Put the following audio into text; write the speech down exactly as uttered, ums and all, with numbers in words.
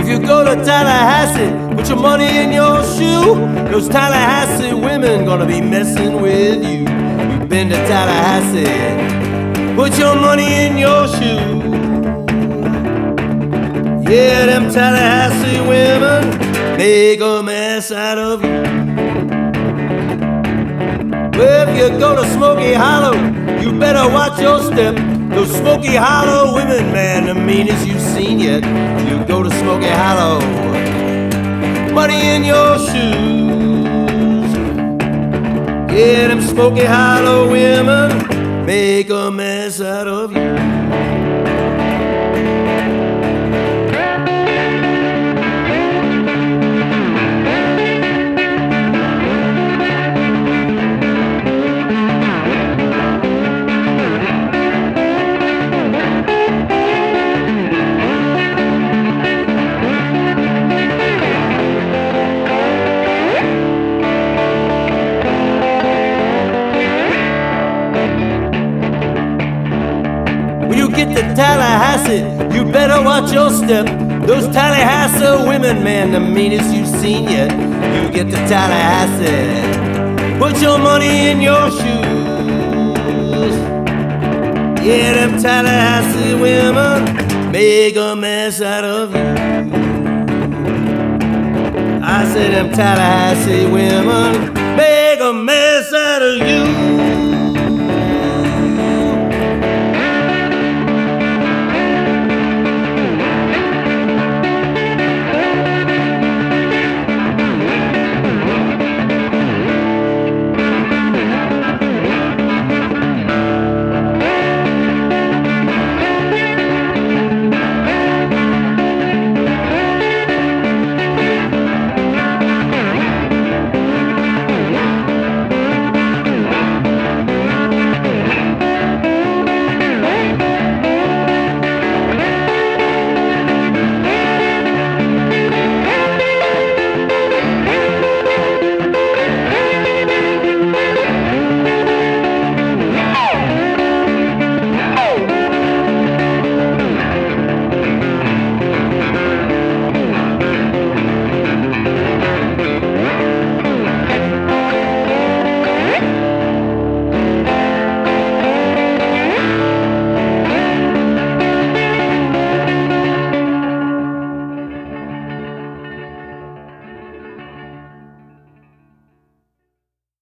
If you go to Tallahassee, put your money in your shoe. Those Tallahassee women gonna be messing with you. You've been to Tallahassee, put your money in your shoe. Yeah, them Tallahassee women make a mess out of you. Well, if you go to Smoky Hollow, you better watch your step. Those Smoky Hollow women, man, the meanest you've seen yet. You go to Smoky Hollow, money in your shoes. Yeah, them Smoky Hollow women make a mess out of you. Get to Tallahassee, you better watch your step. Those Tallahassee women, man, the meanest you've seen yet. You get to Tallahassee, put your money in your shoes. Yeah, them Tallahassee women make a mess out of you. I said them Tallahassee women make a mess out of you.